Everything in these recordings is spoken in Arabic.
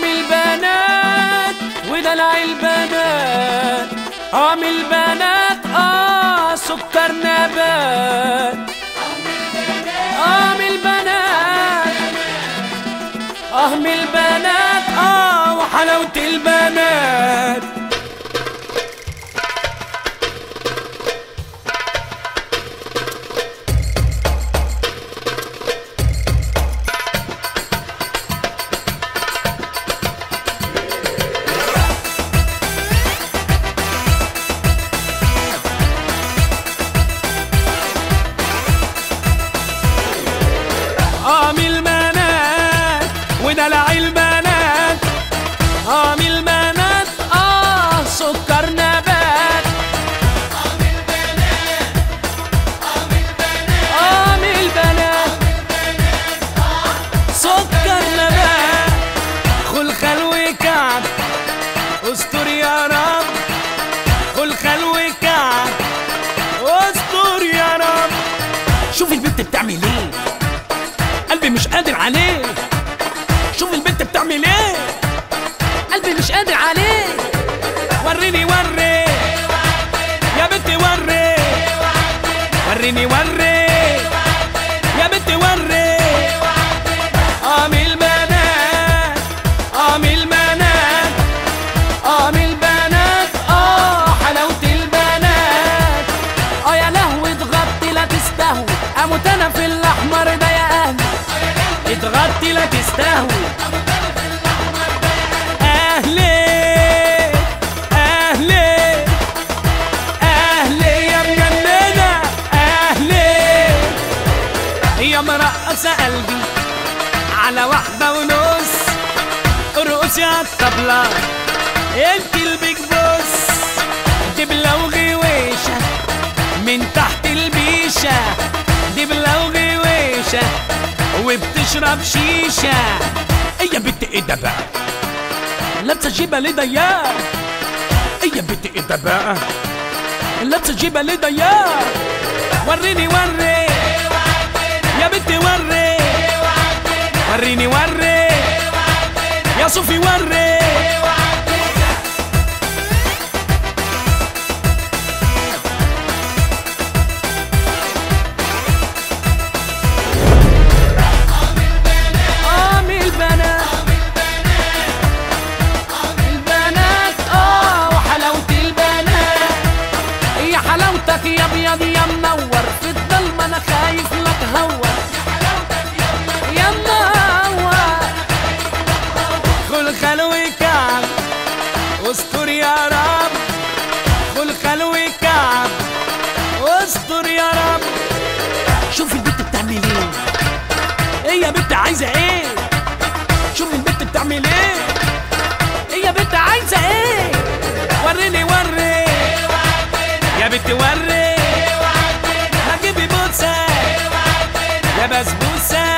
عامل بنات ودلع البنات، عامل بنات سكر نبات، عامل بنات عامل بنات وحلاوة البنات. عامل بنات ودلع البنات، عامل بنات سكر نبات، عامل بنات عامل بنات سكر نبات. خلخال وكعب استر يا رب، خلخال وكعب استر يا رب. شوف البنت بتعمل ايه، قلبي مش قادر عليه. شوف البنت بتعمل ايه، قلبي مش قادر عليه. وريني وري يا بنتي وري، وريني وري يا بنتي وري. عامل بنات عامل بنات عامل بنات حلاوة البنات. يا لهوي اتغطي لا تستهوي، اموت انا في الاحمر ده يا اهلي. اتغطي لا تستهوي اهلي اهلي اهلي يا مجننة اهلي. يا مرقصة قلبي على 1.5، ارقصي عالطبلة انت البيج بوس. دبلة وغويشة من تحت البيشة، دبلة وغويشة وبتشرب شيشة. ايه يا بنت ايه ده بقى، لابسة جيبة ليه ضيقة. ايه يا بنت ايه ده بقى، لابسة جيبة ليه ضيقة. وريني وري يا بنتي وري، وريني وري يا صوفي وري. حلاوتك يا ابيض يا منور، في الضلمة انا خايف لا تهور. يا منور خلخال وكعب استر يا رب، خلخال وكعب استر يا رب. شوف البنت بتعمل ايه، ايه يا بنت عايزة ايه. شوف البنت بتعمل ايه، ايه يا بنت عايزة ايه. وريني وري يا بنتي وري، هجيبي بوسة يا بسبوسة.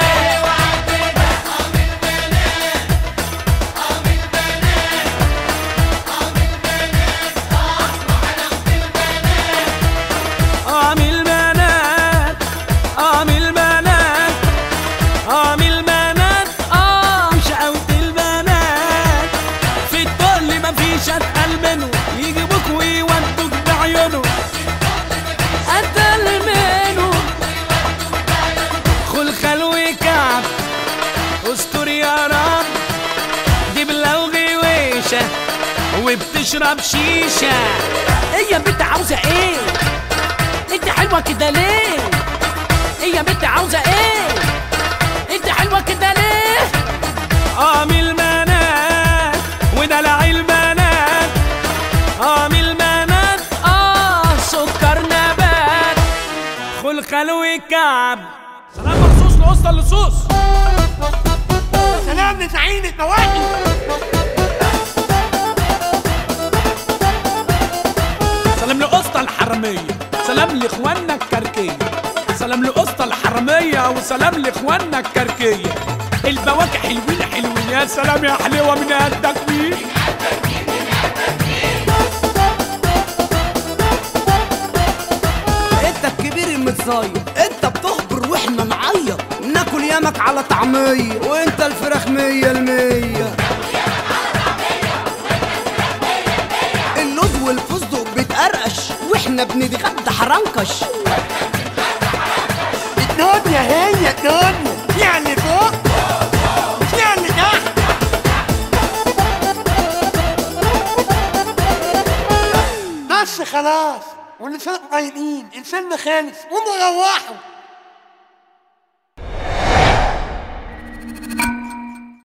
عامل بنات عامل بنات عامل بنات شقاوة البنات. في الطل مفيش اتقل منه، يجيبوك ويودوك بعيونه اتقل منه. خلخال وكعب استر يا رب، دبلة وغويشة وبتشرب شيشة. ايه يا بنت عاوزة ايه، انت حلوة كده ليه. ايه يا بنت عاوزة ايه، انت حلوة كده ليه. عامل بنات ودلع البنات، عامل بنات سكر نبات، خلخال وكعب. سلام مخصوص لقصة اللصوص، سلام لزعيم النواحي. سلام لقصة الحرامية، سلام لاخواننا الكركية. سلام لقصة الحرامية وسلام لاخواننا الكركية. البواكي حلوين حلوين، يا سلام يا حلوة من قدك مين. انت الكبير المتصاير، انت بتخبر واحنا نعيط. ناكل يامك على طعمية وانت الفراخ 100%. احنا بنتغدى حرنكش. الدنيا هي الدنيا، يعني فوق مش يعني تحت. بس خلاص، ولسان قايلين انسان خالص، قوموا روحوا.